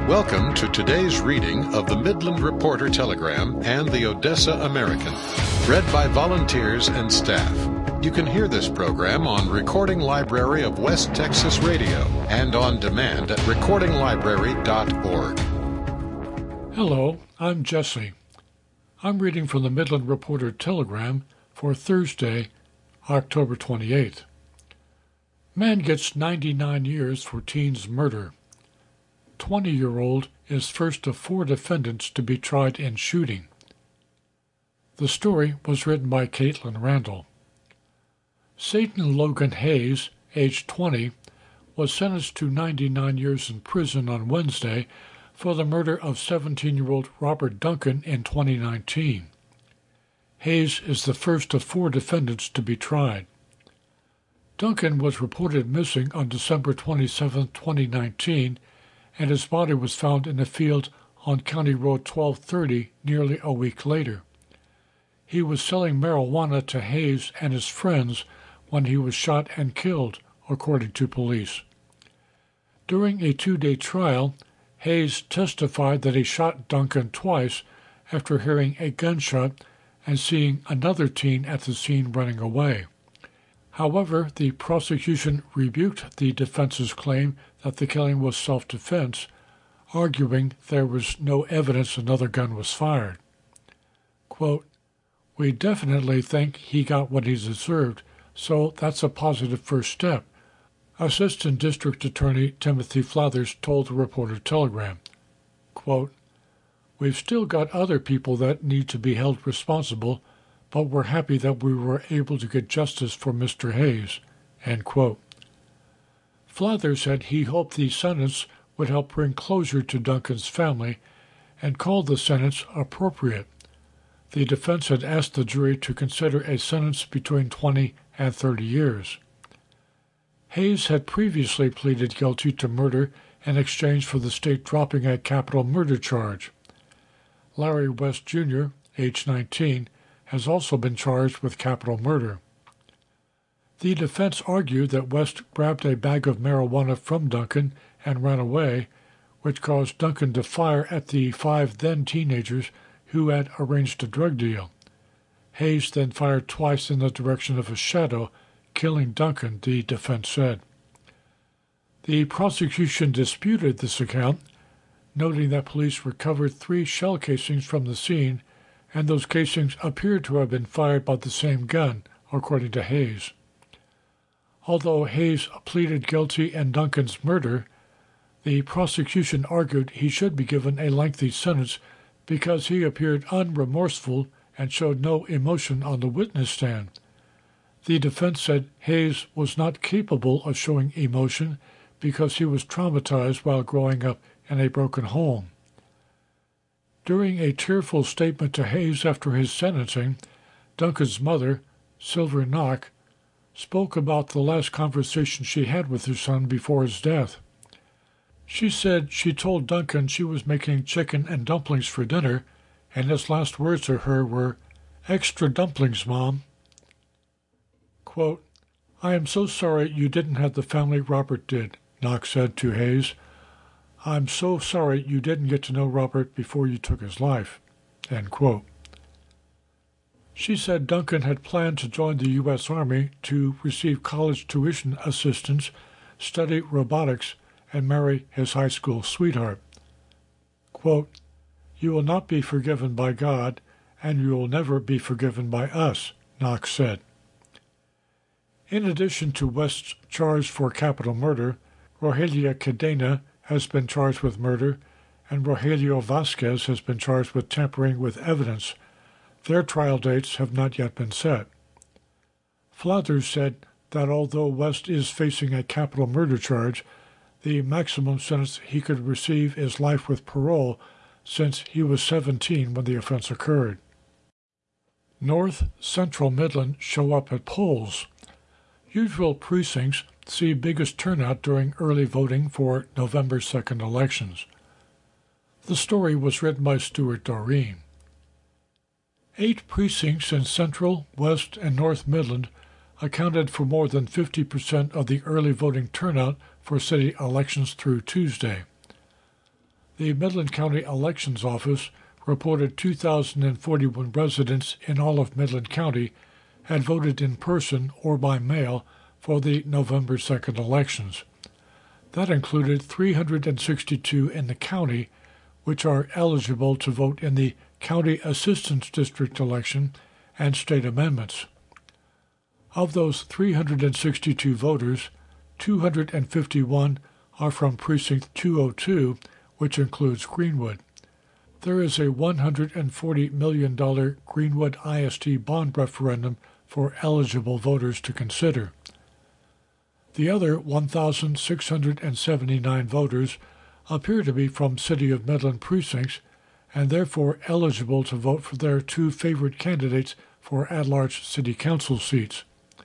Welcome to today's reading of the Midland Reporter Telegram and the Odessa American, read by volunteers and staff. You can hear this program on Recording Library of West Texas Radio and on demand at recordinglibrary.org. Hello, I'm Jesse. I'm reading from the Midland Reporter Telegram for Thursday, October 28th. Man gets 99 years for teen's murder. 20-year-old is first of 4 defendants to be tried in shooting. The story was written by Caitlin Randall. Satan Logan Hayes, age 20, was sentenced to 99 years in prison on Wednesday for the murder of 17-year-old Robert Duncan in 2019. Hayes is the first of 4 defendants to be tried. Duncan was reported missing on December 27, 2019, and his body was found in a field on County Road 1230 nearly a week later. He was selling marijuana to Hayes and his friends when he was shot and killed, according to police. During a 2-day trial, Hayes testified that he shot Duncan twice after hearing a gunshot and seeing another teen at the scene running away. However, the prosecution rebuked the defense's claim that the killing was self-defense, arguing there was no evidence another gun was fired. Quote, "We definitely think he got what he deserved, so that's a positive first step," Assistant District Attorney Timothy Flathers told the Reporter Telegram. Quote, "We've still got other people that need to be held responsible, but we're happy that we were able to get justice for Mr. Hayes." End quote. Flathers said he hoped the sentence would help bring closure to Duncan's family and called the sentence appropriate. The defense had asked the jury to consider a sentence between 20 and 30 years. Hayes had previously pleaded guilty to murder in exchange for the state dropping a capital murder charge. Larry West, Jr., age 19, has also been charged with capital murder. The defense argued that West grabbed a bag of marijuana from Duncan and ran away, which caused Duncan to fire at the 5 then-teenagers who had arranged a drug deal. Hayes then fired twice in the direction of a shadow, killing Duncan, the defense said. The prosecution disputed this account, noting that police recovered 3 shell casings from the scene, and those casings appeared to have been fired by the same gun, according to Hayes. Although Hayes pleaded guilty in Duncan's murder, the prosecution argued he should be given a lengthy sentence because he appeared unremorseful and showed no emotion on the witness stand. The defense said Hayes was not capable of showing emotion because he was traumatized while growing up in a broken home. During a tearful statement to Hayes after his sentencing, Duncan's mother, Silver Knock, spoke about the last conversation she had with her son before his death. She said she told Duncan she was making chicken and dumplings for dinner, and his last words to her were, "Extra dumplings, Mom." Quote, "I am so sorry you didn't have the family Robert did," Knox said to Hayes. "I'm so sorry you didn't get to know Robert before you took his life." End quote. She said Duncan had planned to join the U.S. Army to receive college tuition assistance, study robotics, and marry his high school sweetheart. Quote, "You will not be forgiven by God, and you will never be forgiven by us," Knox said. In addition to West's charge for capital murder, Rogelio Cadena has been charged with murder, and Rogelio Vasquez has been charged with tampering with evidence. Their trial dates have not yet been set. Flathers said that although West is facing a capital murder charge, the maximum sentence he could receive is life with parole since he was 17 when the offense occurred. North Central Midland show up at polls. Usual precincts see biggest turnout during early voting for November 2nd elections. The story was written by Stuart Doreen. 8 precincts in Central, West, and North Midland accounted for more than 50% of the early voting turnout for city elections through Tuesday. The Midland County Elections Office reported 2,041 residents in all of Midland County had voted in person or by mail for the November 2nd elections. That included 362 in the county, which are eligible to vote in the County Assistance District election and state amendments. Of those 362 voters, 251 are from Precinct 202, which includes Greenwood. There is a $140 million Greenwood ISD bond referendum for eligible voters to consider. The other 1,679 voters appear to be from City of Midland precincts and therefore eligible to vote for their two favorite candidates for at-large city council seats.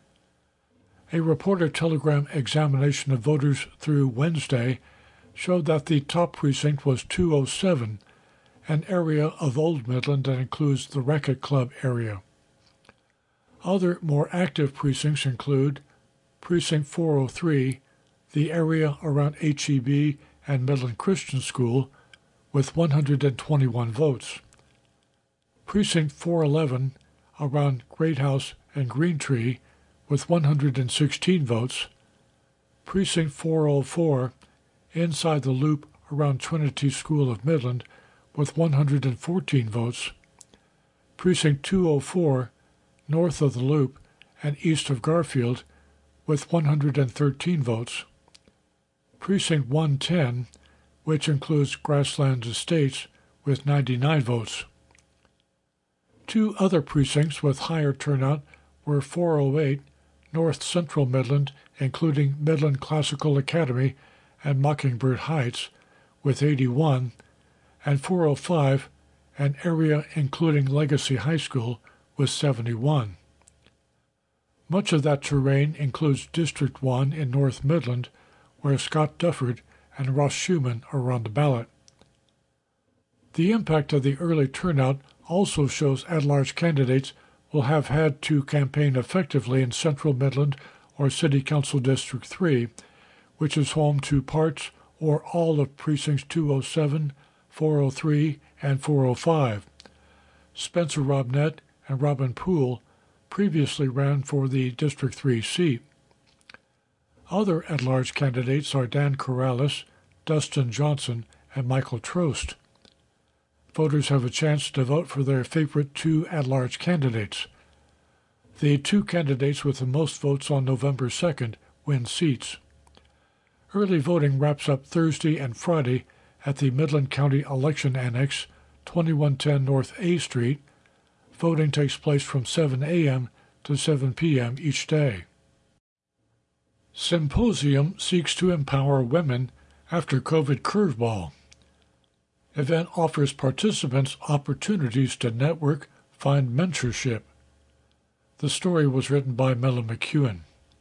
A Reporter Telegram examination of voters through Wednesday showed that the top precinct was 207, an area of Old Midland that includes the Racquet Club area. Other more active precincts include Precinct 403, the area around HEB and Midland Christian School, with 121 votes. Precinct 411, around Great House and Green Tree, with 116 votes. Precinct 404, inside the loop around Trinity School of Midland, with 114 votes. Precinct 204, north of the loop and east of Garfield, with 113 votes. Precinct 110, which includes Grasslands Estates, with 99 votes. Two other precincts with higher turnout were 408, North Central Midland, including Midland Classical Academy and Mockingbird Heights, with 81, and 405, an area including Legacy High School, with 71. Much of that terrain includes District 1 in North Midland, where Scott Dufford and Ross Schumann are on the ballot. The impact of the early turnout also shows at-large candidates will have had to campaign effectively in Central Midland or City Council District 3, which is home to parts or all of Precincts 207, 403, and 405. Spencer Robnett and Robin Poole previously ran for the District 3 seat. Other at-large candidates are Dan Corrales, Dustin Johnson, and Michael Trost. Voters have a chance to vote for their favorite two at-large candidates. The two candidates with the most votes on November 2nd win seats. Early voting wraps up Thursday and Friday at the Midland County Election Annex, 2110 North A Street. Voting takes place from 7 a.m. to 7 p.m. each day. Symposium seeks to empower women after COVID curveball. Event offers participants opportunities to network, find mentorship. The story was written by Mella McEwen.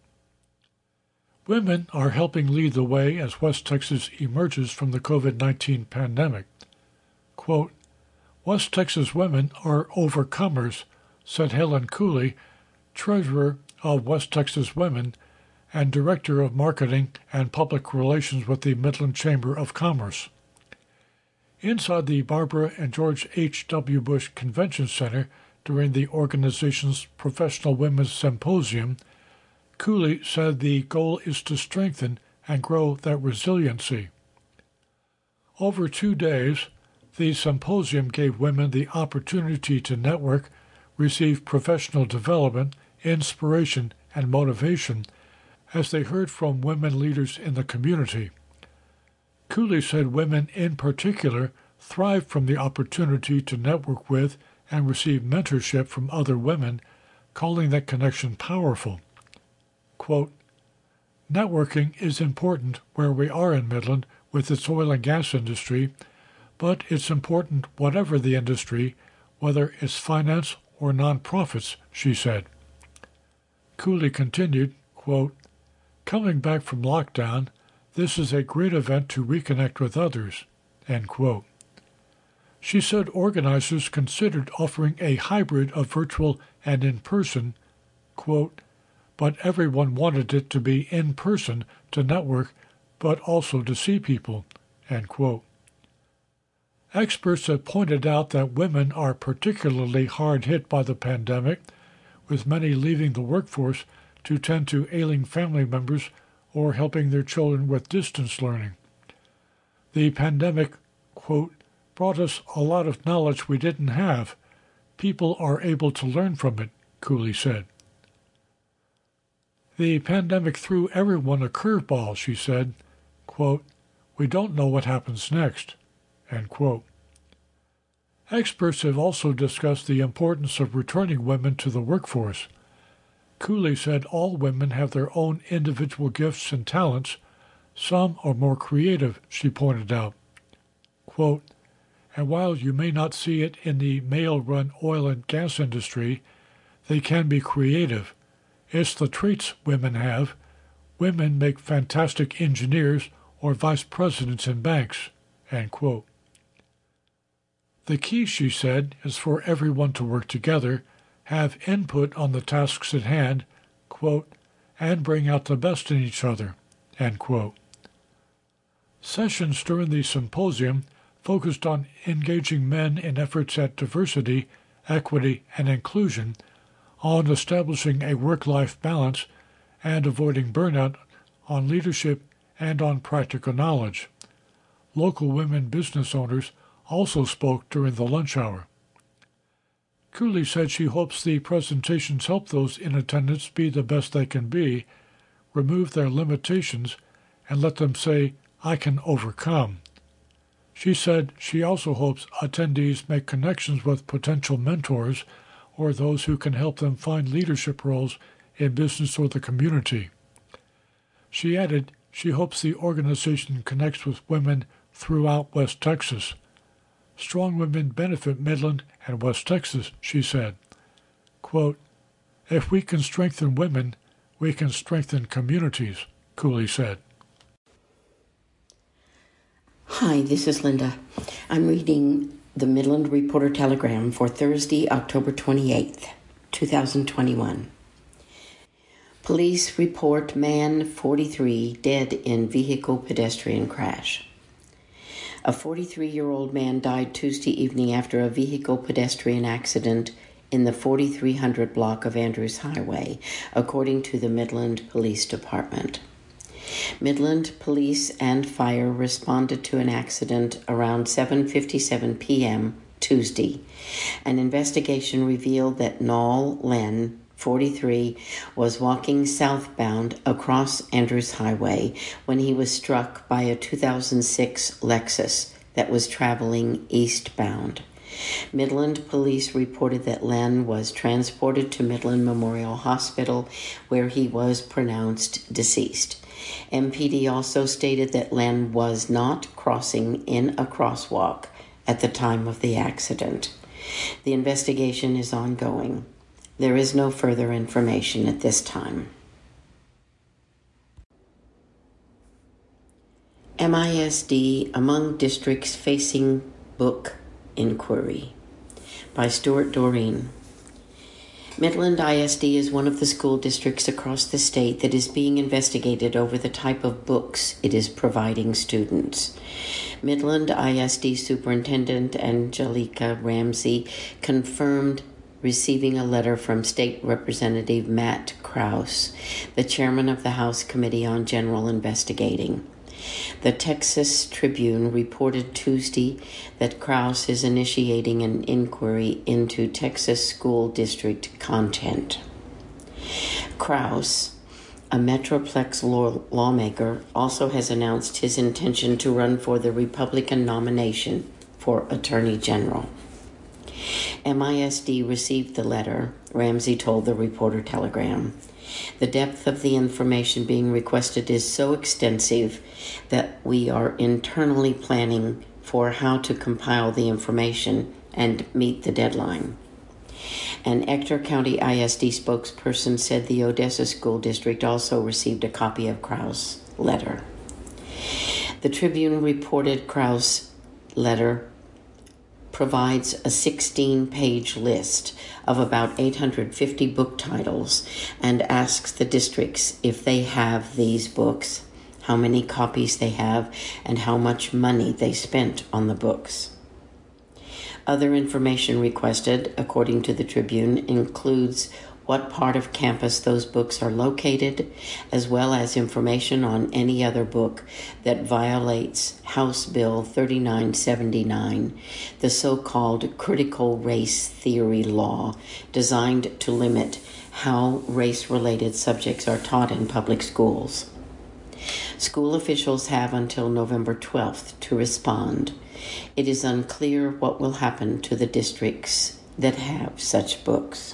Women are helping lead the way as West Texas emerges from the COVID-19 pandemic. Quote, West Texas women are overcomers, said Helen Cooley, treasurer of West Texas Women and director of marketing and public relations with the Midland Chamber of Commerce. Inside the Barbara and George H.W. Bush Convention Center during the organization's Professional Women's Symposium, Cooley said the goal is to strengthen and grow that resiliency. Over 2 days, the symposium gave women the opportunity to network, receive professional development, inspiration, and motivation as they heard from women leaders in the community. Cooley said women in particular thrive from the opportunity to network with and receive mentorship from other women, calling that connection powerful. Quote, networking is important where we are in Midland with its oil and gas industry, but it's important whatever the industry, whether it's finance or nonprofits, she said. Cooley continued, quote, coming back from lockdown, this is a great event to reconnect with others, end quote. She said organizers considered offering a hybrid of virtual and in-person, quote, but everyone wanted it to be in person to network, but also to see people, end quote. Experts have pointed out that women are particularly hard hit by the pandemic, with many leaving the workforce to tend to ailing family members or helping their children with distance learning. The pandemic, quote, brought us a lot of knowledge we didn't have. People are able to learn from it, Cooley said. The pandemic threw everyone a curveball, she said. Quote, we don't know what happens next, end quote. Experts have also discussed the importance of returning women to the workforce. Cooley said all women have their own individual gifts and talents. Some are more creative, she pointed out. Quote, and while you may not see it in the male-run oil and gas industry, they can be creative. It's the traits women have. Women make fantastic engineers or vice presidents in banks, end quote. The key, she said, is for everyone to work together, have input on the tasks at hand, quote, and bring out the best in each other, end quote. Sessions during the symposium focused on engaging men in efforts at diversity, equity, and inclusion, on establishing a work-life balance and avoiding burnout, on leadership, and on practical knowledge. Local women business owners also spoke during the lunch hour. Cooley said she hopes the presentations help those in attendance be the best they can be, remove their limitations, and let them say, I can overcome. She said she also hopes attendees make connections with potential mentors or those who can help them find leadership roles in business or the community. She added she hopes the organization connects with women throughout West Texas. Strong women benefit Midland and West Texas, she said. Quote, if we can strengthen women, we can strengthen communities, Cooley said. Hi, this is Linda. I'm reading the Midland Reporter Telegram for Thursday, October 28th, 2021. Police report man 43 dead in vehicle pedestrian crash. A 43-year-old man died Tuesday evening after a vehicle pedestrian accident in the 4300 block of Andrews Highway, according to the Midland Police Department. Midland Police and Fire responded to an accident around 7:57 p.m. Tuesday. An investigation revealed that Noel Len, 43, was walking southbound across Andrews Highway when he was struck by a 2006 Lexus that was traveling eastbound. Midland Police reported that Len was transported to Midland Memorial Hospital, where he was pronounced deceased. MPD also stated that Len was not crossing in a crosswalk at the time of the accident. The investigation is ongoing. There is no further information at this time. MISD among districts facing book inquiry by Stuart Doreen. Midland ISD is one of the school districts across the state that is being investigated over the type of books it is providing students. Midland ISD Superintendent Angelica Ramsey confirmed receiving a letter from State Representative Matt Krause, the chairman of the House Committee on General Investigating. The Texas Tribune reported Tuesday that Krause is initiating an inquiry into Texas school district content. Krause, a Metroplex lawmaker, also has announced his intention to run for the Republican nomination for Attorney General. MISD received the letter, Ramsey told the Reporter Telegram. The depth of the information being requested is so extensive that we are internally planning for how to compile the information and meet the deadline. An Ector County ISD spokesperson said the Odessa School District also received a copy of Krause's letter. The Tribune reported Krause's letter provides a 16-page list of about 850 book titles and asks the districts if they have these books, how many copies they have, and how much money they spent on the books. Other information requested, according to the Tribune, includes what part of campus those books are located, as well as information on any other book that violates House Bill 3979, the so-called critical race theory law designed to limit how race-related subjects are taught in public schools. School officials have until November 12th to respond. It is unclear what will happen to the districts that have such books.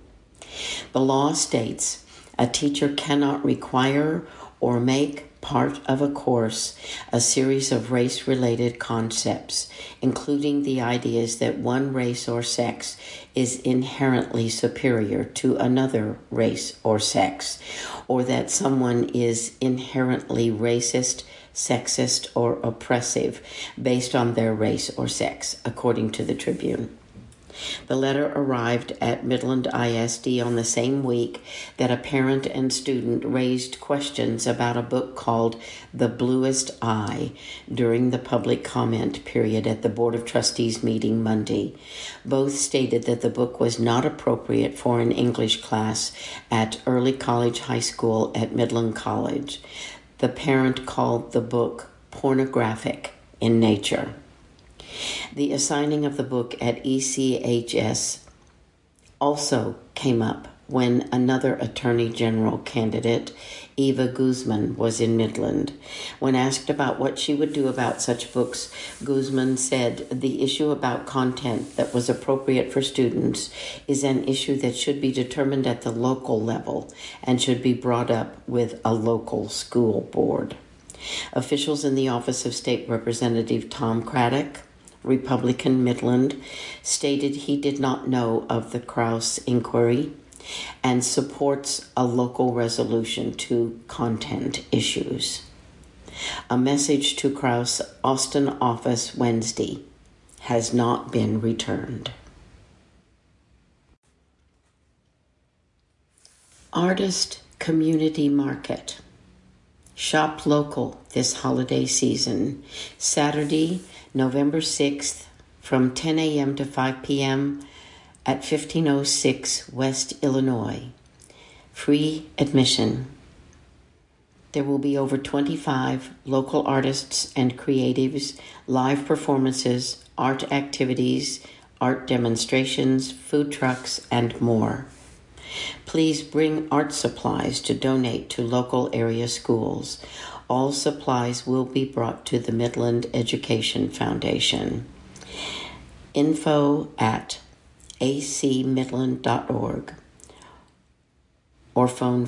The law states a teacher cannot require or make part of a course a series of race-related concepts, including the ideas that one race or sex is inherently superior to another race or sex, or that someone is inherently racist, sexist, or oppressive based on their race or sex, according to the Tribune. The letter arrived at Midland ISD on the same week that a parent and student raised questions about a book called The Bluest Eye during the public comment period at the Board of Trustees meeting Monday. Both stated that the book was not appropriate for an English class at Early College High School at Midland College. The parent called the book pornographic in nature. The assigning of the book at ECHS also came up when another Attorney General candidate, Eva Guzman, was in Midland. When asked about what she would do about such books, Guzman said the issue about content that was appropriate for students is an issue that should be determined at the local level and should be brought up with a local school board. Officials in the office of State Representative Tom Craddock, Republican Midland, stated he did not know of the Krause inquiry and supports a local resolution to content issues. A message to Krause Austin office Wednesday has not been returned. Artist Community Market. Shop local this holiday season. Saturday, November 6th from 10 a.m. to 5 p.m. at 1506 West Illinois. Free admission. There will be over 25 local artists and creatives, live performances, art activities, art demonstrations, food trucks, and more. Please bring art supplies to donate to local area schools. All supplies will be brought to the Midland Education Foundation. Info at acmidland.org or phone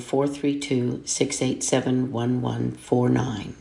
432-687-1149.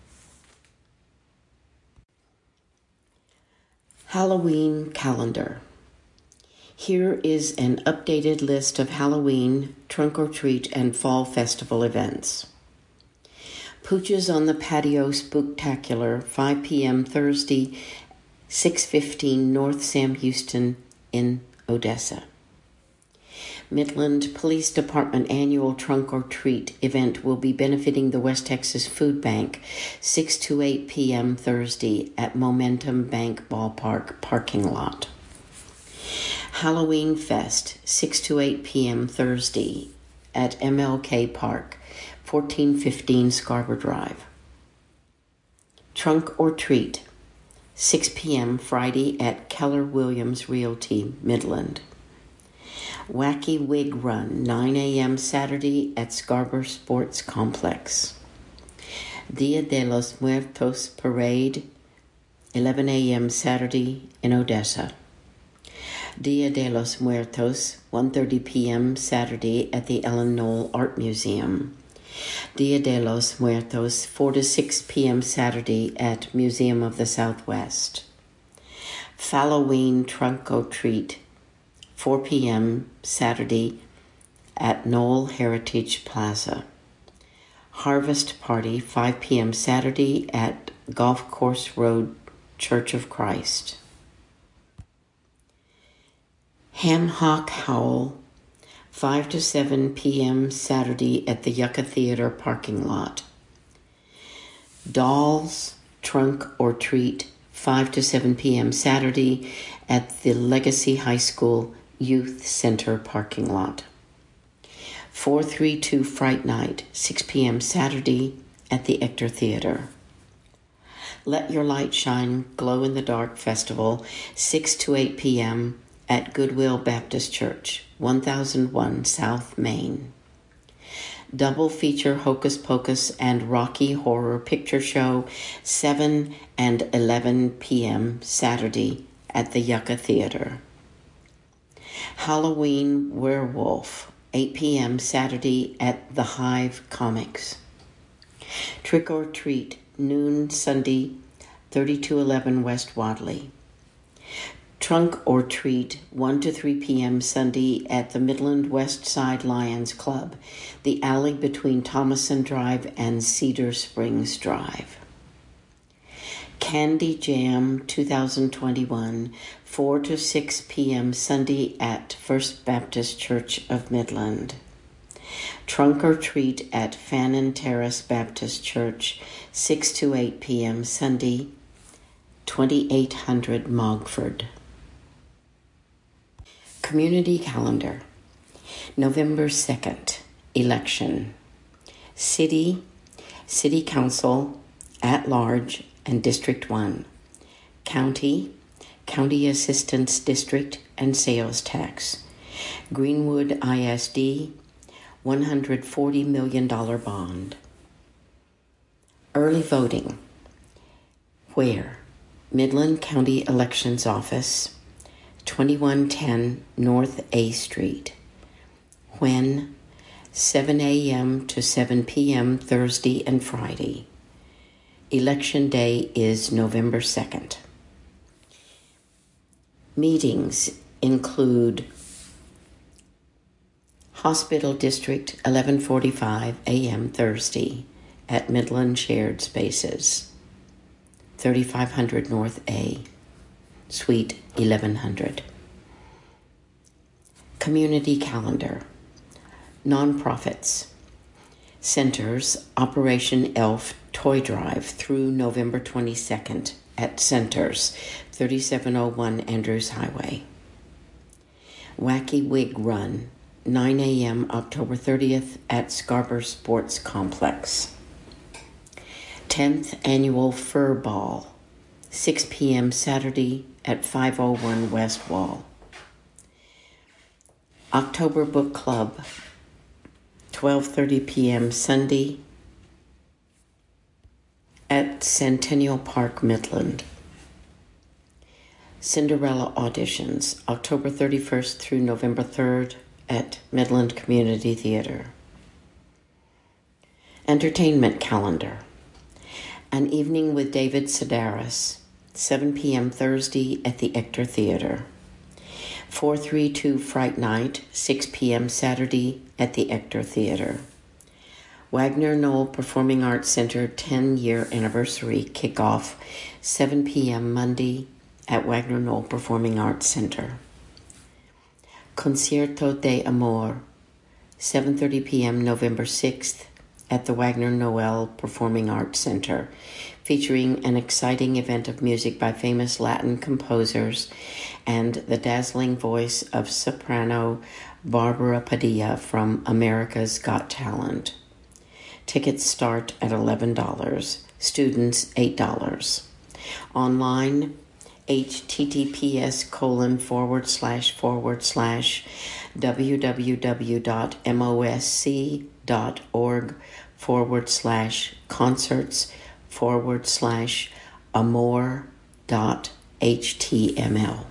Halloween calendar. Here is an updated list of Halloween, trunk or treat, and fall festival events. Pooches on the Patio Spooktacular, 5 p.m. Thursday, 615 North Sam Houston in Odessa. Midland Police Department annual Trunk or Treat event will be benefiting the West Texas Food Bank, 6 to 8 p.m. Thursday at Momentum Bank Ballpark parking lot. Halloween Fest, 6 to 8 p.m. Thursday at MLK Park, 1415 Scarborough Drive. Trunk or Treat, 6 p.m. Friday at Keller Williams Realty, Midland. Wacky Wig Run, 9 a.m. Saturday at Scarborough Sports Complex. Dia de los Muertos Parade, 11 a.m. Saturday in Odessa. Dia de los Muertos, 1:30 p.m. Saturday at the Ellen Knoll Art Museum. Dia de los Muertos, 4 to 6 p.m. Saturday at Museum of the Southwest. Halloween Trunk or Treat, 4 p.m. Saturday at Knoll Heritage Plaza. Harvest Party, 5 p.m. Saturday at Golf Course Road Church of Christ. Ham Hock Howl, 5 to 7 p.m. Saturday at the Yucca Theater parking lot. Dolls Trunk or Treat 5 to 7 p.m. Saturday at the Legacy High School Youth Center parking lot. 432 Fright Night, 6 p.m. Saturday at the Ector Theater. Let Your Light Shine Glow in the Dark Festival, 6 to 8 p.m. at Goodwill Baptist Church, 1001 South Main. Double feature Hocus Pocus and Rocky Horror Picture Show, 7 and 11 p.m. Saturday at the Yucca Theater. Halloween Werewolf, 8 p.m. Saturday at the Hive Comics. Trick or Treat, noon Sunday, 3211 West Wadley. Trunk or Treat, 1 to 3 p.m. Sunday at the Midland West Side Lions Club, the alley between Thomason Drive and Cedar Springs Drive. Candy Jam 2021, 4 to 6 p.m. Sunday at First Baptist Church of Midland. Trunk or Treat at Fannin Terrace Baptist Church, 6 to 8 p.m. Sunday, 2800 Mogford. Community Calendar. November 2nd, Election. City Council, At Large, and District 1. County Assistance District and Sales Tax. Greenwood ISD, $140 million bond. Early voting. Where? Midland County Elections Office, 2110 North A Street. When? 7 a.m. to 7 p.m. Thursday and Friday. Election Day is November 2nd. Meetings include Hospital District, 11:45 a.m. Thursday at Midland Shared Spaces, 3500 North A, Suite 1100. Community Calendar. Nonprofits. Centers, Operation ELF Toy Drive through November 22nd at Centers, 3701 Andrews Highway. Wacky Wig Run, 9 a.m. October 30th at Scarborough Sports Complex. 10th Annual Fur Ball, 6 p.m. Saturday at 501 West Wall. October Book Club, 12:30 p.m. Sunday at Centennial Park, Midland. Cinderella Auditions, October 31st through November 3rd at Midland Community Theater. Entertainment Calendar. An Evening with David Sedaris, 7 p.m. Thursday at the Ector Theater. 432 Fright Night, 6 p.m. Saturday at the Ector Theater. Wagner Knoll Performing Arts Center 10-year anniversary kickoff, 7 p.m. Monday at Wagner Knoll Performing Arts Center. Concierto de Amor, 7:30 p.m. November 6th at the Wagner Noel Performing Arts Center, featuring an exciting event of music by famous Latin composers and the dazzling voice of soprano Barbara Padilla from America's Got Talent. Tickets start at $11. Students, $8. Online, https://www.mosc.org/concerts/amor.html.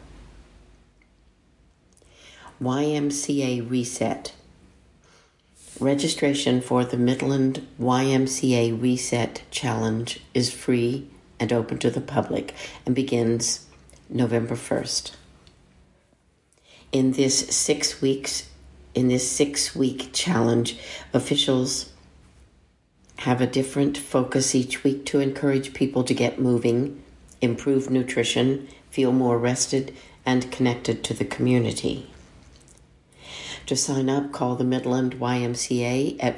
YMCA Reset. Registration for the Midland YMCA Reset Challenge is free and open to the public and begins November 1st. In this 6-week challenge, officials have a different focus each week to encourage people to get moving, improve nutrition, feel more rested, and connected to the community. To sign up, call the Midland YMCA at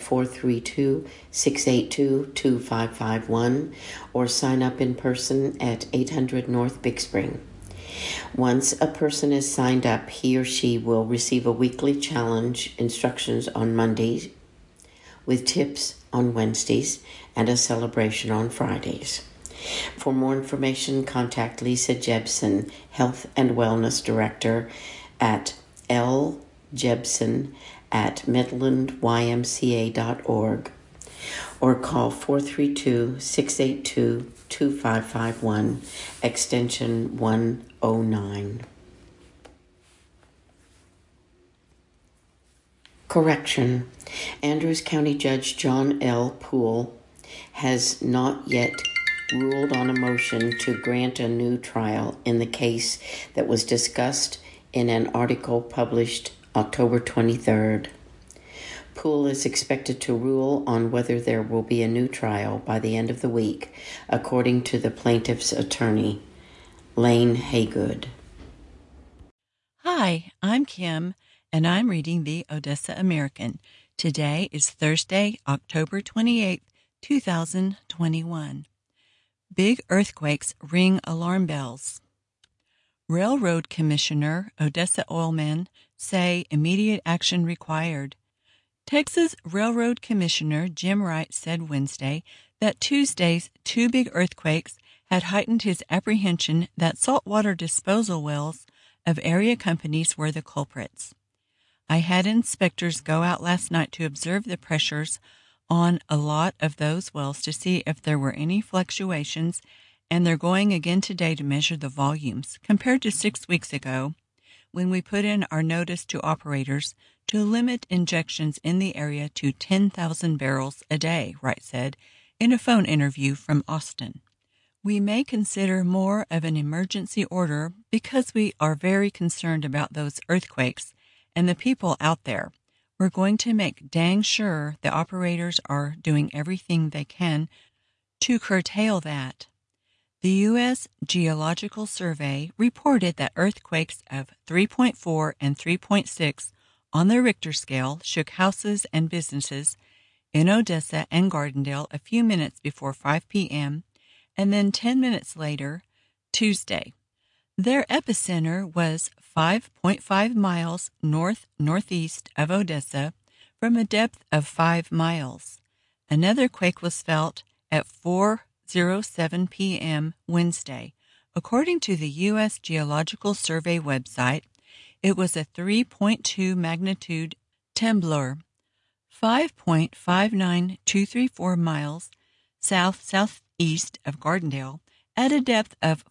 432-682-2551 or sign up in person at 800 North Big Spring. Once a person is signed up, he or she will receive a weekly challenge instructions on Mondays with tips on Wednesdays and a celebration on Fridays. For more information, contact Lisa Jebsen, Health and Wellness Director at ljebsen@midlandymca.org or call 432-682-2551, extension 109. Correction. Andrews County Judge John L. Poole has not yet ruled on a motion to grant a new trial in the case that was discussed in an article published October 23rd. Poole is expected to rule on whether there will be a new trial by the end of the week, according to the plaintiff's attorney, Lane Haygood. Hi, I'm Kim, and I'm reading the Odessa American. Today is Thursday, October 28, 2021. Big earthquakes ring alarm bells. Railroad Commissioner Odessa Oilmen say immediate action required. Texas Railroad Commissioner Jim Wright said Wednesday that Tuesday's two big earthquakes had heightened his apprehension that saltwater disposal wells of area companies were the culprits. I had inspectors go out last night to observe the pressures on a lot of those wells to see if there were any fluctuations, and they're going again today to measure the volumes compared to 6 weeks ago when we put in our notice to operators to limit injections in the area to 10,000 barrels a day, Wright said in a phone interview from Austin. We may consider more of an emergency order because we are very concerned about those earthquakes and the people out there. We're going to make dang sure the operators are doing everything they can to curtail that. The U.S. Geological Survey reported that earthquakes of 3.4 and 3.6 on the Richter scale shook houses and businesses in Odessa and Gardendale a few minutes before 5 p.m. and then 10 minutes later, Tuesday. Their epicenter was 5.5 miles north-northeast of Odessa from a depth of 5 miles. Another quake was felt at 4:07 p.m. Wednesday. According to the U.S. Geological Survey website, it was a 3.2 magnitude trembler, 5.59234 miles south-southeast of Gardendale at a depth of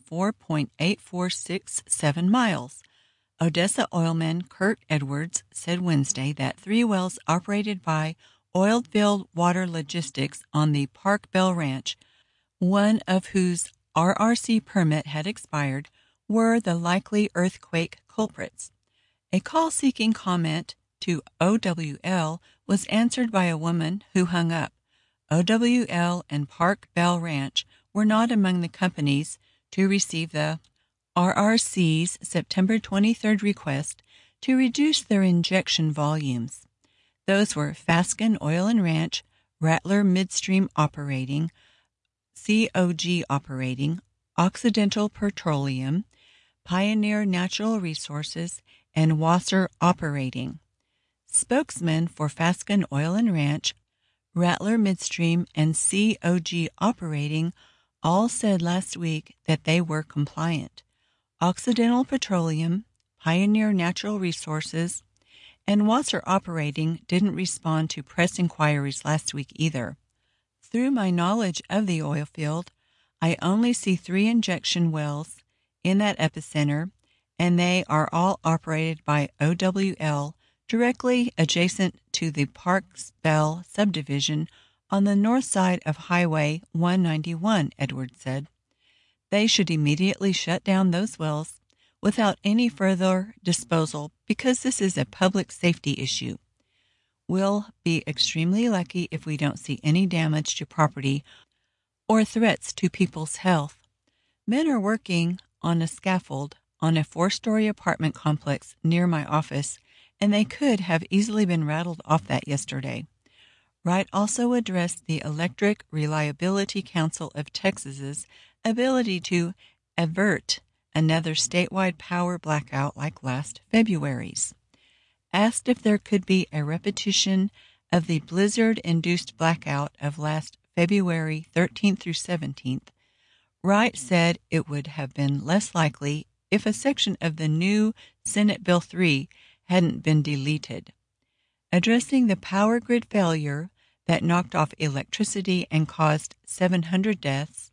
4.8467 miles. Odessa oilman Kurt Edwards said Wednesday that 3 wells operated by Oilfield Water Logistics on the Park Bell Ranch, one of whose RRC permit had expired, were the likely earthquake culprits. A call-seeking comment to OWL was answered by a woman who hung up. OWL and Park Bell Ranch were not among the companies to receive the RRC's September 23rd request to reduce their injection volumes. Those were Fasken Oil and Ranch, Rattler Midstream Operating, COG Operating, Occidental Petroleum, Pioneer Natural Resources, and Wasser Operating. Spokesmen for Fasken Oil and Ranch, Rattler Midstream, and COG Operating all said last week that they were compliant. Occidental Petroleum, Pioneer Natural Resources, and Wasser Operating didn't respond to press inquiries last week either. Through my knowledge of the oil field, I only see 3 injection wells in that epicenter, and they are all operated by OWL directly adjacent to the Parks Bell subdivision on the north side of Highway 191, Edwards said. They should immediately shut down those wells without any further disposal because this is a public safety issue. We'll be extremely lucky if we don't see any damage to property or threats to people's health. Men are working on a scaffold on a 4-story apartment complex near my office, and they could have easily been rattled off that yesterday. Wright also addressed the Electric Reliability Council of Texas's ability to avert another statewide power blackout like last February's. Asked if there could be a repetition of the blizzard-induced blackout of last February 13th through 17th, Wright said it would have been less likely if a section of the new Senate Bill 3 hadn't been deleted. Addressing the power grid failure that knocked off electricity and caused 700 deaths,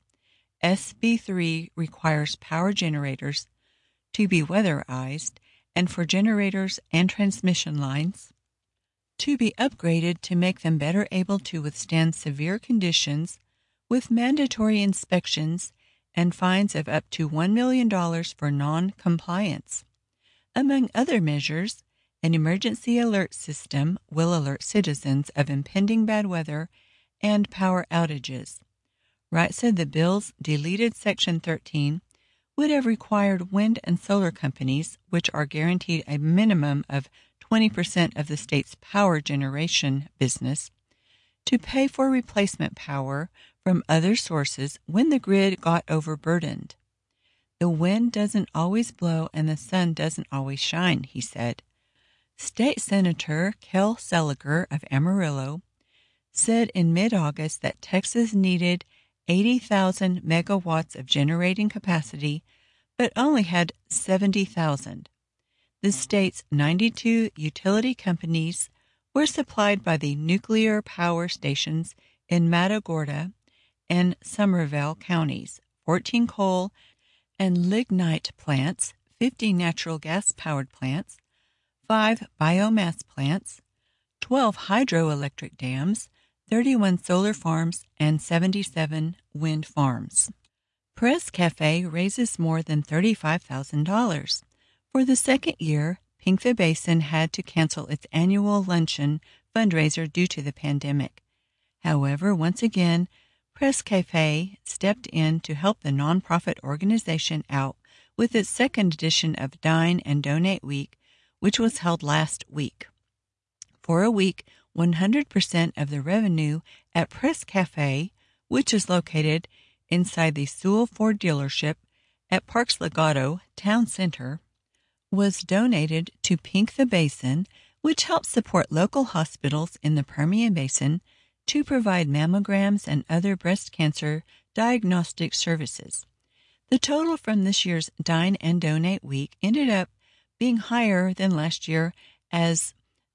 SB 3 requires power generators to be weatherized and for generators and transmission lines to be upgraded to make them better able to withstand severe conditions with mandatory inspections and fines of up to $1 million for non-compliance. Among other measures, an emergency alert system will alert citizens of impending bad weather and power outages. Wright said the bill's deleted Section 13 would have required wind and solar companies, which are guaranteed a minimum of 20% of the state's power generation business, to pay for replacement power from other sources when the grid got overburdened. The wind doesn't always blow and the sun doesn't always shine, he said. State Senator Kel Seliger of Amarillo said in mid-August that Texas needed 80,000 megawatts of generating capacity, but only had 70,000. The state's 92 utility companies were supplied by the nuclear power stations in Matagorda and Somervell counties, 14 coal and lignite plants, 50 natural gas-powered plants, 5 biomass plants, 12 hydroelectric dams, 31 solar farms, and 77 wind farms. Press Cafe raises more than $35,000. For the second year, Pink the Basin had to cancel its annual luncheon fundraiser due to the pandemic. However, once again, Press Cafe stepped in to help the nonprofit organization out with its second edition of Dine and Donate Week, which was held last week. For a week, 100% of the revenue at Press Cafe, which is located inside the Sewell Ford dealership at Parks Legato Town Center, was donated to Pink the Basin, which helps support local hospitals in the Permian Basin to provide mammograms and other breast cancer diagnostic services. The total from this year's Dine and Donate Week ended up being higher than last year as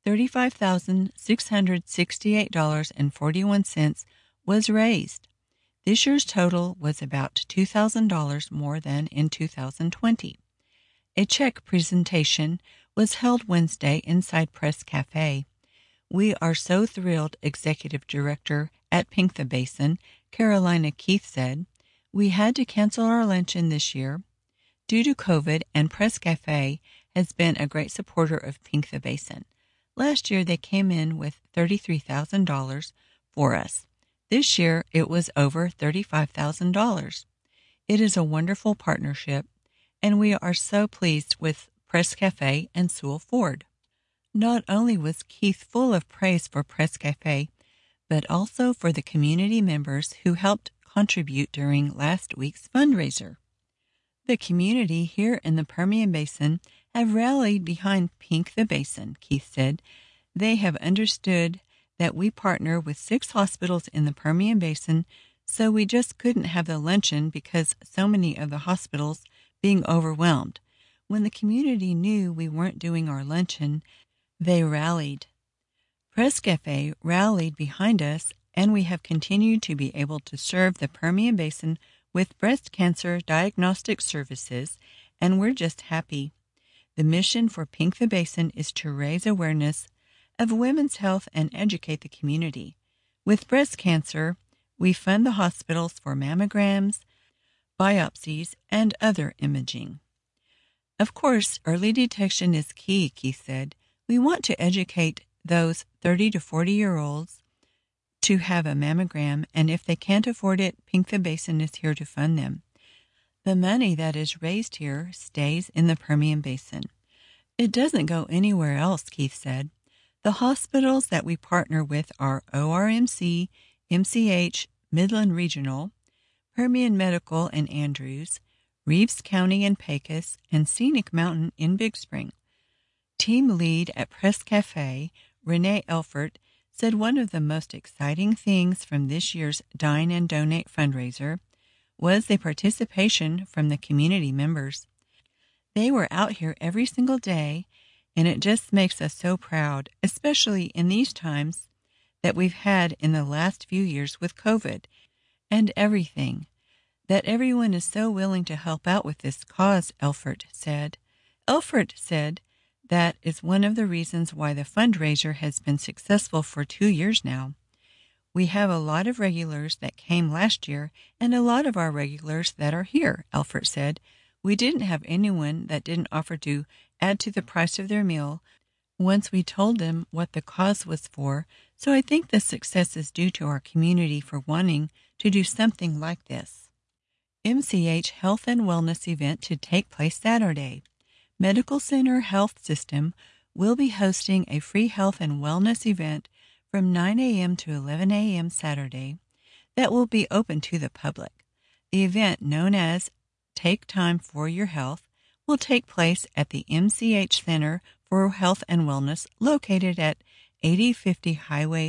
$35,668.41 was raised. This year's total was about $2,000 more than in 2020. A check presentation was held Wednesday inside Press Cafe. We are so thrilled, Executive Director at Pink the Basin, Carolina Keith said. We had to cancel our luncheon this year due to COVID, and Press Cafe has been a great supporter of Pink the Basin. Last year, they came in with $33,000 for us. This year, it was over $35,000. It is a wonderful partnership, and we are so pleased with Press Cafe and Sewell Ford. Not only was Keith full of praise for Press Cafe, but also for the community members who helped contribute during last week's fundraiser. The community here in the Permian Basin have rallied behind Pink the Basin, Keith said. They have understood that we partner with 6 hospitals in the Permian Basin, so we just couldn't have the luncheon because so many of the hospitals being overwhelmed. When the community knew we weren't doing our luncheon, they rallied. Press Cafe rallied behind us, and we have continued to be able to serve the Permian Basin with breast cancer diagnostic services, and we're just happy. The mission for Pink the Basin is to raise awareness of women's health and educate the community. With breast cancer, we fund the hospitals for mammograms, biopsies, and other imaging. Of course, early detection is key, Keith said. We want to educate those 30 to 40-year-olds to have a mammogram, and if they can't afford it, Pink the Basin is here to fund them. The money that is raised here stays in the Permian Basin. It doesn't go anywhere else, Keith said. The hospitals that we partner with are ORMC, MCH, Midland Regional, Permian Medical in Andrews, Reeves County in Pecos, and Scenic Mountain in Big Spring. Team lead at Press Cafe, Renee Elfert, said one of the most exciting things from this year's Dine and Donate fundraiser was the participation from the community members. They were out here every single day, and it just makes us so proud, especially in these times that we've had in the last few years with COVID and everything, that everyone is so willing to help out with this cause, Elfert said. Elfert said that is one of the reasons why the fundraiser has been successful for 2 years now. We have a lot of regulars that came last year and a lot of our regulars that are here, Elfert said. We didn't have anyone that didn't offer to add to the price of their meal once we told them what the cause was for, so I think the success is due to our community for wanting to do something like this. MCH Health and Wellness event to take place Saturday. Medical Center Health System will be hosting a free health and wellness event from 9 a.m. to 11 a.m. Saturday that will be open to the public. The event, known as Take Time for Your Health, will take place at the MCH Center for Health and Wellness located at 8050 Highway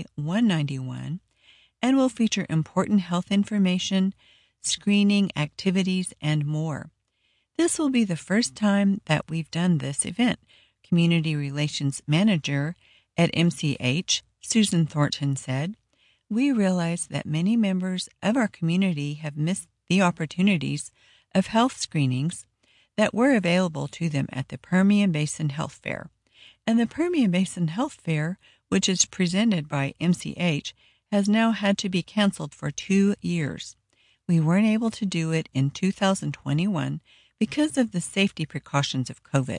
191 and will feature important health information, screening, activities, and more. This will be the first time that we've done this event, Community Relations Manager at MCH, Susan Thornton, said. We realize that many members of our community have missed the opportunities of health screenings that were available to them at the Permian Basin Health Fair. And the Permian Basin Health Fair, which is presented by MCH, has now had to be canceled for 2 years. We weren't able to do it in 2021 because of the safety precautions of COVID.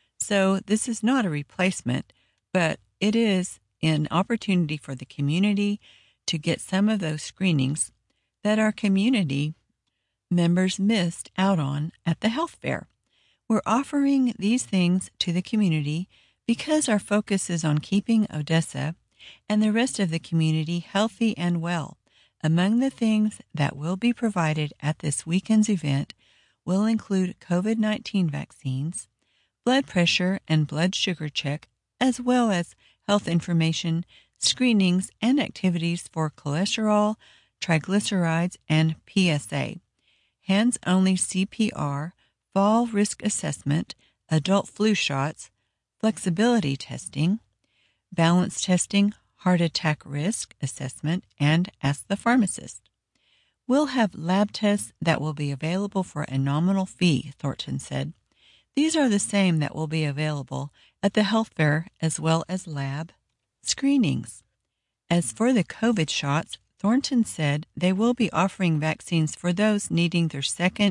So this is not a replacement, but it is an opportunity for the community to get some of those screenings that our community members missed out on at the health fair. We're offering these things to the community because our focus is on keeping Odessa and the rest of the community healthy and well. Among the things that will be provided at this weekend's event will include COVID-19 vaccines, blood pressure and blood sugar check, as well as health information, screenings, and activities for cholesterol, triglycerides, and PSA, hands-only CPR, fall risk assessment, adult flu shots, flexibility testing, balance testing, heart attack risk assessment, and Ask the Pharmacist. We'll have lab tests that will be available for a nominal fee, Thornton said. These are the same that will be available at the health fair as well as lab screenings. As for the COVID shots, Thornton said they will be offering vaccines for those needing their second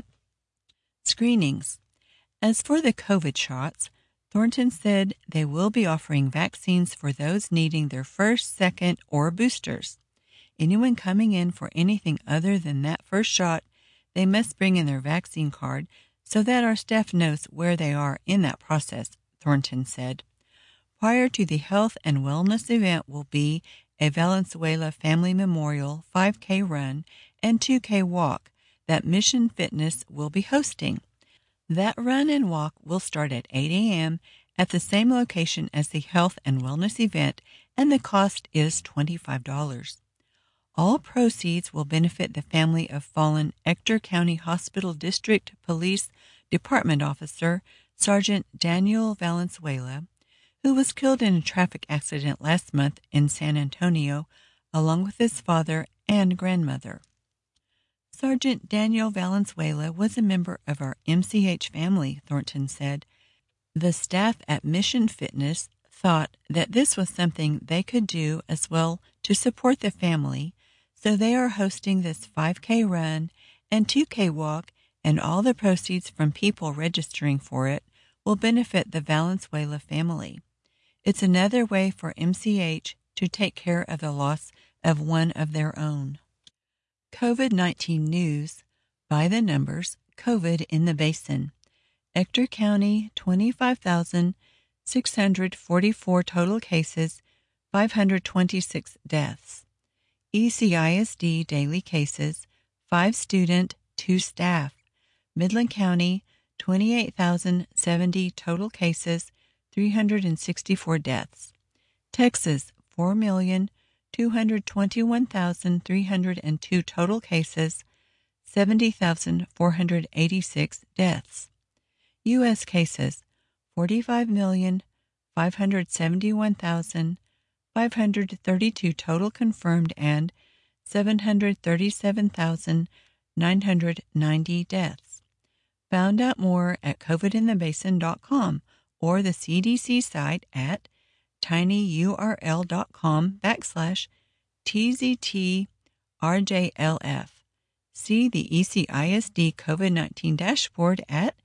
screenings. As for the COVID shots, Thornton said they will be offering vaccines for those needing their first, second, or boosters. Anyone coming in for anything other than that first shot, they must bring in their vaccine card so that our staff knows where they are in that process, Thornton said. Prior to the health and wellness event will be a Valenzuela Family Memorial 5K run and 2K walk that Mission Fitness will be hosting. That run and walk will start at 8 a.m. at the same location as the health and wellness event, and the cost is $25. All proceeds will benefit the family of fallen Ector County Hospital District Police Department Officer Sergeant Daniel Valenzuela, who was killed in a traffic accident last month in San Antonio, along with his father and grandmother. Sergeant Daniel Valenzuela was a member of our MCH family, Thornton said. The staff at Mission Fitness thought that this was something they could do as well to support the family, so they are hosting this 5K run and 2K walk, and all the proceeds from people registering for it will benefit the Valenzuela family. It's another way for MCH to take care of the loss of one of their own. COVID-19 news, by the numbers, COVID in the Basin. Ector County, 25,000 644 total cases, 526 deaths. ECISD daily cases, 5 student, 2 staff. Midland County, 28,070 total cases, 364 deaths. Texas, 4,221,302 total cases, 70,486 deaths. U.S. cases, 45,571,532 total confirmed and 737,990 deaths. Found out more at covidinthebasin.com or the CDC site at tinyurl.com/TZTRJLF. See the ECISD COVID-19 dashboard at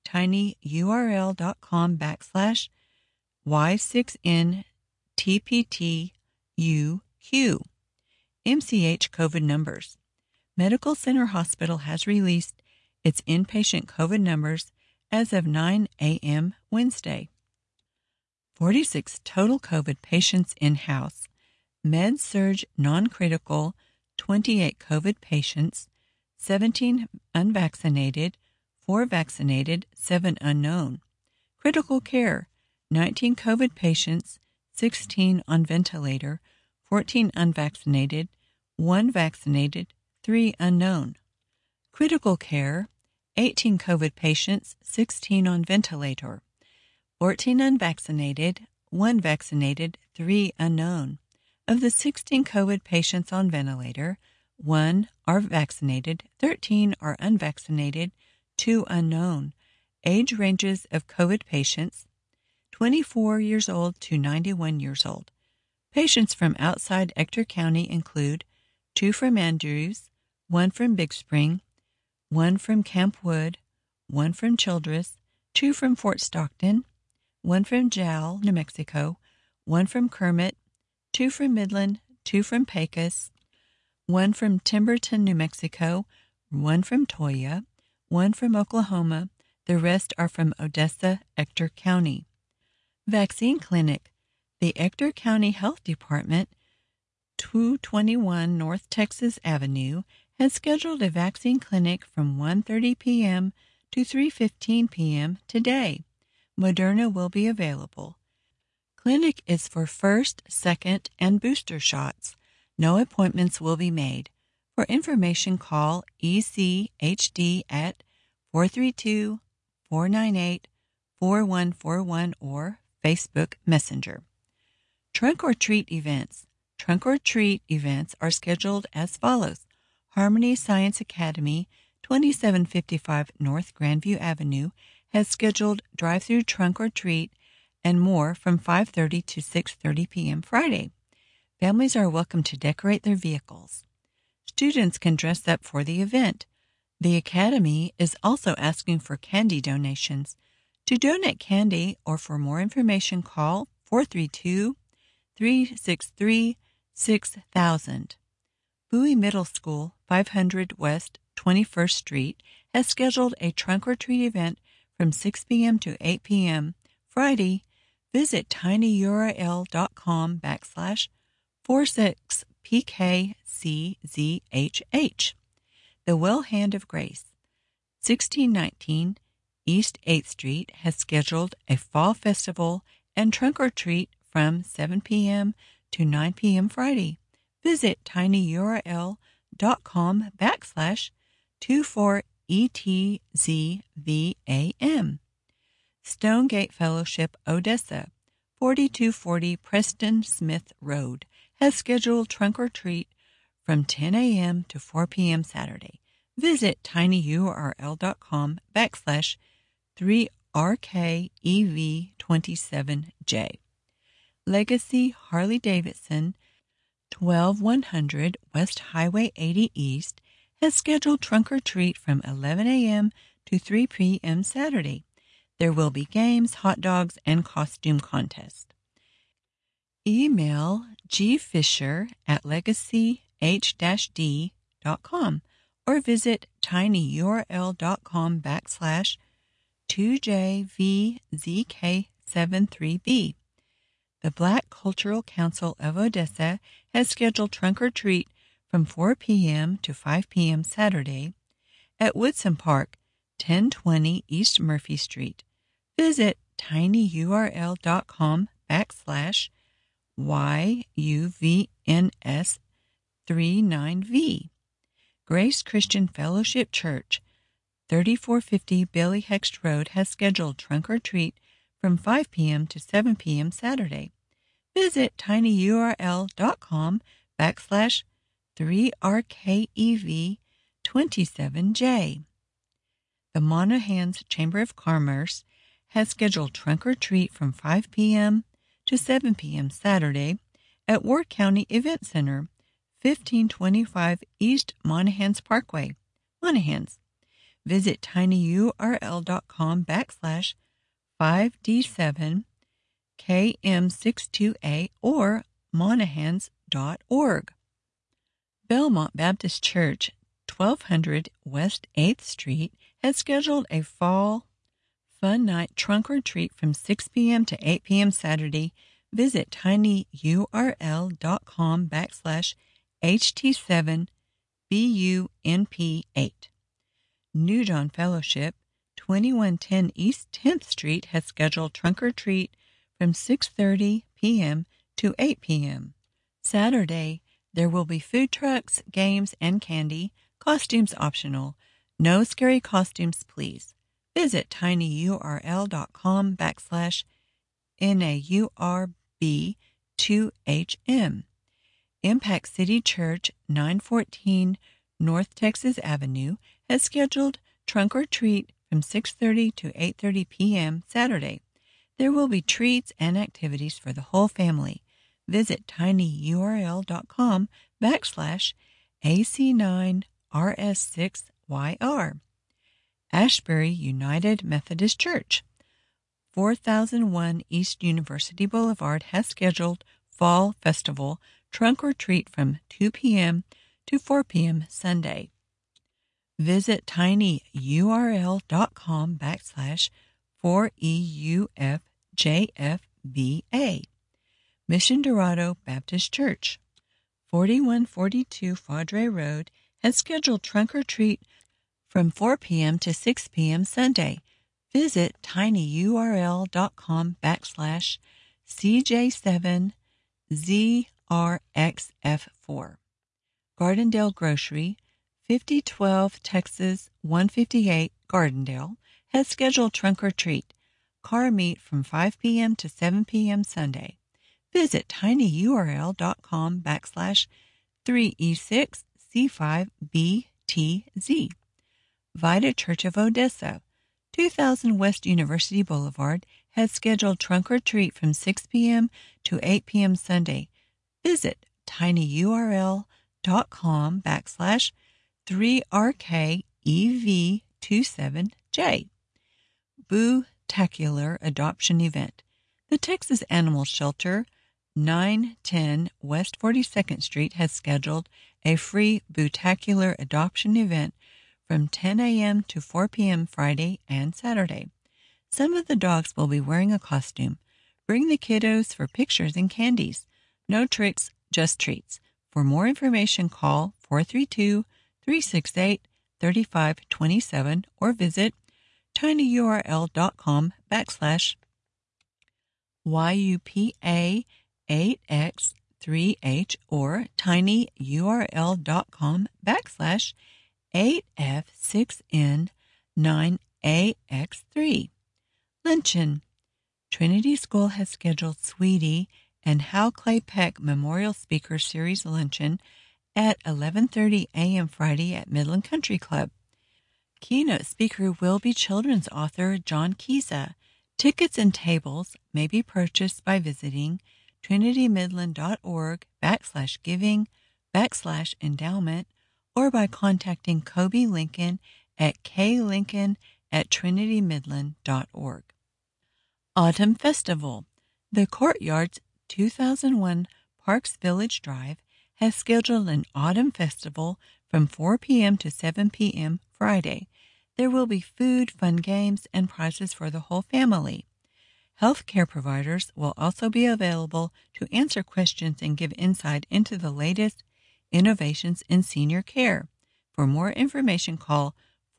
tinyurl.com/Y6NTPTUQ. MCH COVID numbers. Medical Center Hospital has released its inpatient COVID numbers as of 9 a.m. Wednesday. 46 total COVID patients in-house. Med-Surg non-critical, 28 COVID patients, 17 unvaccinated, 4 vaccinated, 7 unknown. Critical care, 19 COVID patients, 16 on ventilator, 14 unvaccinated, 1 vaccinated, 3 unknown. Critical care, 18 COVID patients, 16 on ventilator, 14 unvaccinated, 1 vaccinated, 3 unknown. Of the 16 COVID patients on ventilator, 1 are vaccinated, 13 are unvaccinated, 2 unknown. Age ranges of COVID patients, 24 years old to 91 years old. Patients from outside Ector County include 2 from Andrews, 1 from Big Spring, 1 from Camp Wood, 1 from Childress, 2 from Fort Stockton, 1 from Jowell, New Mexico, 1 from Kermit, 2 from Midland, 2 from Pecos, 1 from Timberton, New Mexico, 1 from Toyah, 1 from Oklahoma. The rest are from Odessa, Ector County. Vaccine Clinic. The Ector County Health Department, 221 North Texas Avenue, has scheduled a vaccine clinic from 1:30 p.m. to 3:15 p.m. today. Moderna will be available. Clinic is for first, second, and booster shots. No appointments will be made. For information, call ECHD at 432-498-4141 or Facebook Messenger. Trunk or Treat events. Trunk or Treat events are scheduled as follows. Harmony Science Academy, 2755 North Grandview Avenue, has scheduled drive-through trunk or treat and more from 5:30 to 6:30 p.m. Friday. Families are welcome to decorate their vehicles. Students can dress up for the event. The Academy is also asking for candy donations. To donate candy or for more information, call 432-363-6000. Bowie Middle School, 500 West 21st Street, has scheduled a trunk or treat event from 6 p.m. to 8 p.m. Friday. Visit tinyurl.com/46PKCZHH. The Well Hand of Grace, 1619 East 8th Street, has scheduled a fall festival and trunk or treat from 7 p.m. to 9 p.m. Friday. Visit tinyurl.com/24ETZVAM. Stonegate Fellowship, Odessa, 4240 Preston Smith Road, has scheduled trunk or treat from 10 a.m. to 4 p.m. Saturday. Visit tinyurl.com/3RKEV27J. Legacy Harley Davidson, 12100 West Highway 80 East, has scheduled trunk or treat from 11 a.m. to 3 p.m. Saturday. There will be games, hot dogs, and costume contest. Email gfisher@legacy-d.com or visit tinyurl.com/2jvzk 73B. The Black Cultural Council of Odessa has scheduled Trunk or Treat from 4 p.m. to 5 p.m. Saturday at Woodson Park, 1020 East Murphy Street. Visit tinyurl.com/YUVNS39V. Grace Christian Fellowship Church, 3450 Billy Hext Road, has scheduled Trunk or Treat from 5 p.m. to 7 p.m. Saturday. Visit tinyurl.com/3RKEV27J. The Monahans Chamber of Commerce has scheduled Trunk or Treat from 5 p.m. to 7 p.m. Saturday at Ward County Event Center, 1525 East Monahans Parkway, Monahans. Visit tinyurl.com/5D7KM62A or monahans.org. Belmont Baptist Church, 1200 West 8th Street, has scheduled a fall fun night Trunk or Treat from 6 p.m. to 8 p.m. Saturday. Visit tinyurl.com/HT7BUNP8. New Dawn Fellowship, 2110 East 10th Street, has scheduled Trunk or Treat from 6:30 p.m. to 8 p.m. Saturday, there will be food trucks, games, and candy, costumes optional. No scary costumes, please. Visit tinyurl.com/NAURB2HM. Impact City Church, 914 North Texas Avenue, has scheduled Trunk or Treat from 6:30 to 8:30 p.m. Saturday. There will be treats and activities for the whole family. Visit tinyurl.com/AC9RS6YR. Ashbury United Methodist Church, 4001 East University Boulevard, has scheduled Fall Festival Trunk or Treat from 2 p.m. to 4 p.m. Sunday. Visit tinyurl.com/4EUFJFBA. Mission Dorado Baptist Church, 4142 Fadre Road, has scheduled Trunk or Treat from 4 p.m. to 6 p.m. Sunday. Visit tinyurl.com/CJ7ZRXF4. Gardendale Grocery, 5012 Texas 158 Gardendale, has scheduled Trunk or Treat car meet from 5 p.m. to 7 p.m. Sunday. Visit tinyurl.com/3E6C5BTZ. Vida Church of Odessa, 2000 West University Boulevard, has scheduled Trunk or Treat from 6 p.m. to 8 p.m. Sunday. Visit tinyurl.com/3RKEV27J. Boo-tacular Adoption Event. The Texas Animal Shelter, 910 West 42nd Street, has scheduled a free Boo-tacular adoption event from 10 a.m. to 4 p.m. Friday and Saturday. Some of the dogs will be wearing a costume. Bring the kiddos for pictures and candies. No tricks, just treats. For more information, call 432-368-3527 or visit tinyurl.com/YUPA8X3H or tinyurl.com/8F6N9AX3. Luncheon. Trinity School has scheduled Sweetie and Hal Clay Peck Memorial Speaker Series Luncheon at 11:30 a.m. Friday at Midland Country Club. Keynote speaker will be children's author John Kiza. Tickets and tables may be purchased by visiting trinitymidland.org/giving/endowment or by contacting Kobe Lincoln at klincoln@trinitymidland.org. Autumn Festival. The Courtyard's 2001 Parks Village Drive has scheduled an autumn festival from 4 p.m. to 7 p.m. Friday. There will be food, fun games, and prizes for the whole family. Healthcare providers will also be available to answer questions and give insight into the latest innovations in senior care. For more information, call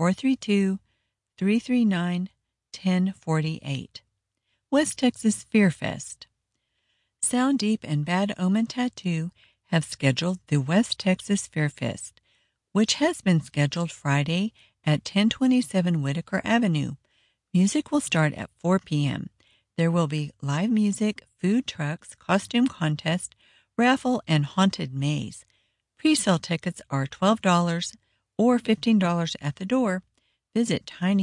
432-339-1048. West Texas Fear Fest. Sound Deep and Bad Omen Tattoo have scheduled the West Texas Fear Fest, which has been scheduled Friday at 1027 Whitaker Avenue. Music will start at 4 p.m. There will be live music, food trucks, costume contest, raffle, and haunted maze. Pre-sale tickets are $12 or $15 at the door. Visit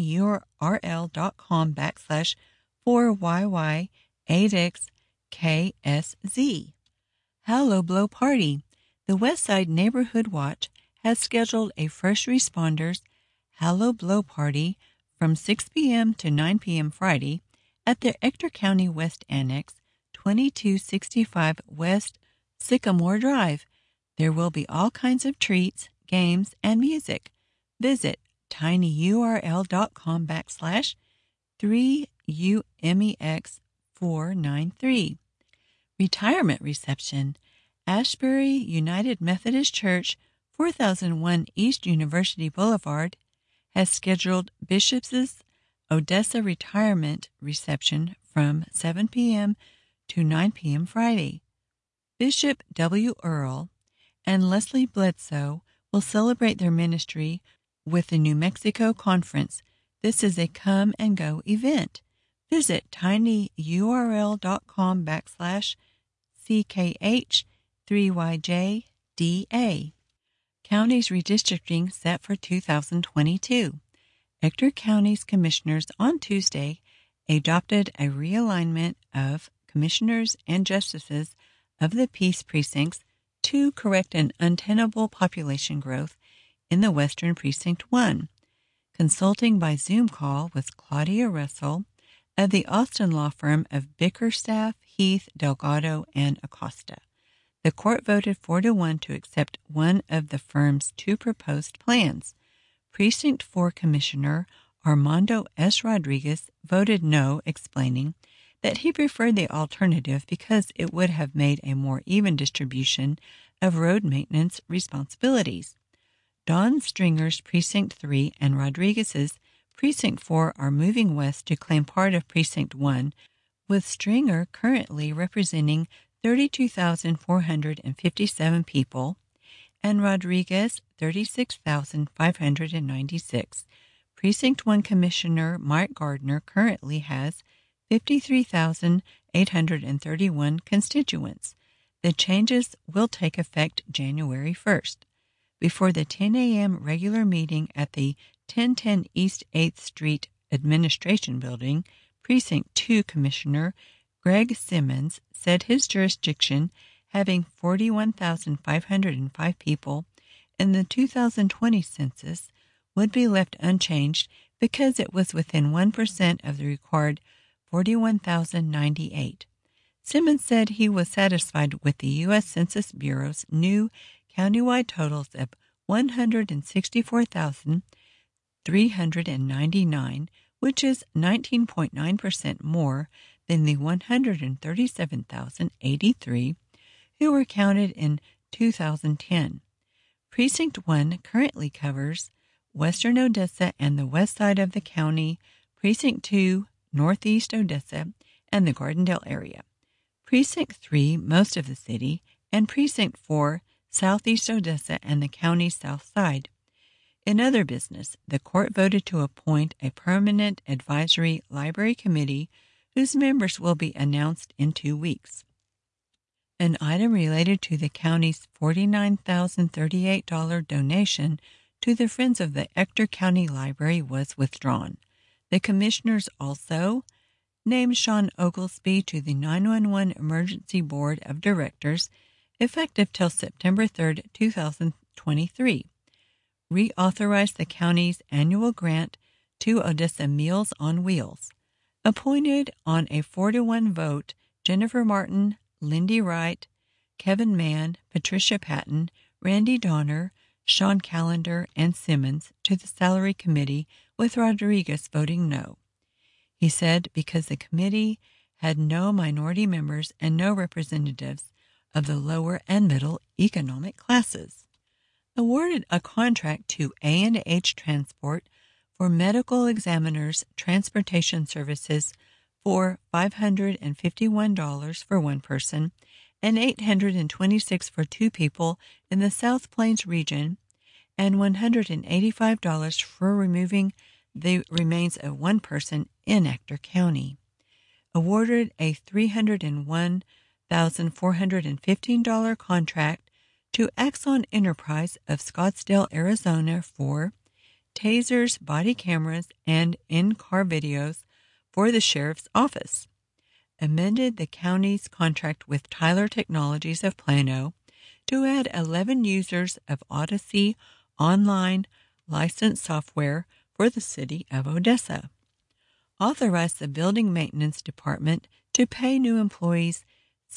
tinyurl.com/4YY8XKSZ. Hallow Blow Party. The Westside Neighborhood Watch has scheduled a first responders Hallow Blow Party from 6 p.m. to 9 p.m. Friday at the Ector County West Annex, 2265 West Sycamore Drive. There will be all kinds of treats, games, and music. Visit tinyurl.com/3UMEX493. Retirement Reception. Ashbury United Methodist Church, 4001 East University Boulevard, has scheduled Bishop's Odessa Retirement Reception from 7 p.m. to 9 p.m. Friday. Bishop W. Earl and Leslie Bledsoe will celebrate their ministry with the New Mexico Conference. This is a come-and-go event. Visit tinyurl.com/CKH3YJDA. Counties redistricting set for 2022. Ector County's commissioners on Tuesday adopted a realignment of commissioners and justices of the peace precincts to correct an untenable population growth in the Western Precinct 1. Consulting by Zoom call with Claudia Russell of the Austin law firm of Bickerstaff, Heath, Delgado, and Acosta. The court voted 4-1 to accept one of the firm's two proposed plans. Precinct 4 Commissioner Armando S. Rodriguez voted no, explaining that he preferred the alternative because it would have made a more even distribution of road maintenance responsibilities. Don Stringer's Precinct 3 and Rodriguez's Precinct 4 are moving west to claim part of Precinct 1, with Stringer currently representing 32,457 people and Rodriguez 36,596. Precinct 1 Commissioner Mike Gardner currently has 53,831 constituents. The changes will take effect January 1st. Before the 10 a.m. regular meeting at the 1010 East 8th Street Administration Building, Precinct 2 Commissioner Greg Simmons said his jurisdiction, having 41,505 people in the 2020 census, would be left unchanged because it was within 1% of the required 41,098. Simmons said he was satisfied with the U.S. Census Bureau's new countywide totals of 164,399, which is 19.9% more than the 137,083 who were counted in 2010. Precinct 1 currently covers western Odessa and the west side of the county, Precinct 2, northeast Odessa, and the Gardendale area. Precinct 3, most of the city, and Precinct 4, southeast Odessa and the county's south side. In other business, the court voted to appoint a permanent advisory library committee whose members will be announced in 2 weeks. An item related to the county's $49,038 donation to the Friends of the Ector County Library was withdrawn. The commissioners also named Sean Oglesby to the 911 Emergency Board of Directors, effective till September 3, 2023. Reauthorized the county's annual grant to Odessa Meals on Wheels. Appointed on a 4-1 vote, Jennifer Martin, Lindy Wright, Kevin Mann, Patricia Patton, Randy Donner, Sean Callender, and Simmons to the Salary Committee, with Rodriguez voting no. He said because the committee had no minority members and no representatives of the lower and middle economic classes. Awarded a contract to A&H Transport for medical examiners transportation services for $551 for one person and $826 for two people in the South Plains region, and $185 for removing the remains of one person in Ector County. Awarded a $301,415 contract to Axon Enterprise of Scottsdale, Arizona for tasers, body cameras, and in-car videos for the Sheriff's Office. Amended the county's contract with Tyler Technologies of Plano to add 11 users of Odyssey online licensed software for the city of Odessa. Authorized the Building Maintenance Department to pay new employees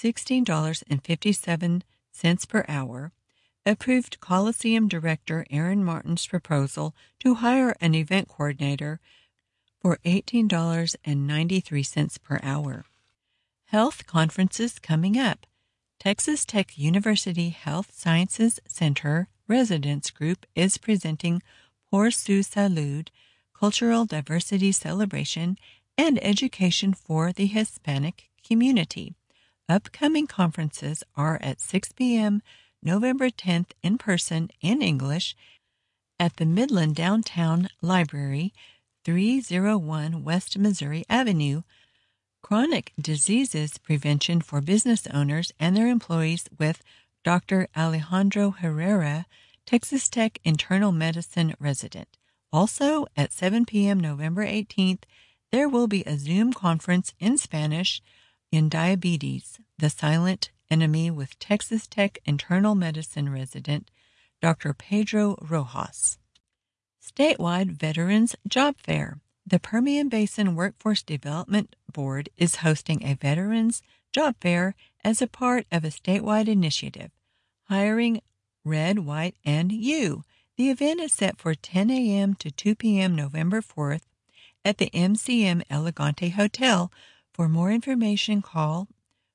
$16.57 per hour, approved Coliseum Director Aaron Martin's proposal to hire an event coordinator for $18.93 per hour. Health conferences coming up. Texas Tech University Health Sciences Center Residence Group is presenting Por Su Salud, Cultural Diversity Celebration and Education for the Hispanic Community. Upcoming conferences are at 6 p.m. November 10th in person in English at the Midland Downtown Library, 301 West Missouri Avenue. Chronic Diseases Prevention for Business Owners and Their Employees with Dr. Alejandro Herrera, Texas Tech Internal Medicine resident. Also, at 7 p.m. November 18th, there will be a Zoom conference in Spanish in Diabetes, the Silent Enemy with Texas Tech Internal Medicine resident Dr. Pedro Rojas. Statewide Veterans Job Fair. The Permian Basin Workforce Development Board is hosting a Veterans Job Fair as a part of a statewide initiative, Hiring Red, White, and You. The event is set for 10 a.m. to 2 p.m. November 4th at the MCM Elegante Hotel. For more information, call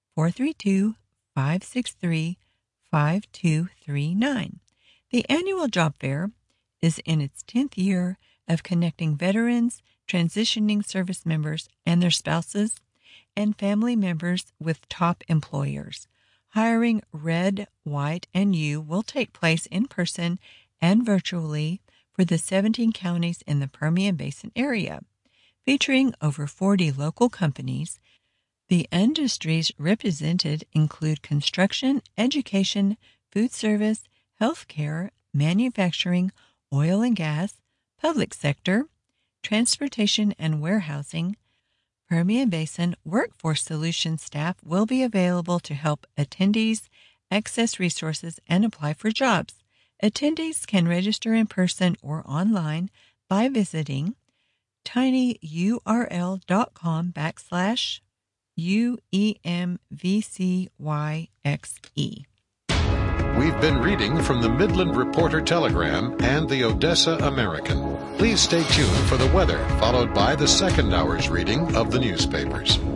432-563-5239. The annual job fair is in its 10th year of connecting veterans, transitioning service members, and their spouses and family members with top employers. Hiring Red, White, and You will take place in person and virtually for the 17 counties in the Permian Basin area, featuring over 40 local companies. The industries represented include construction, education, food service, healthcare, manufacturing, oil and gas, public sector, transportation and warehousing. Permian Basin Workforce Solutions staff will be available to help attendees access resources and apply for jobs. Attendees can register in person or online by visiting tinyurl.com/UEMVCYXE. We've been reading from the Midland Reporter Telegram and the Odessa American. Please stay tuned for the weather, followed by the second hour's reading of the newspapers.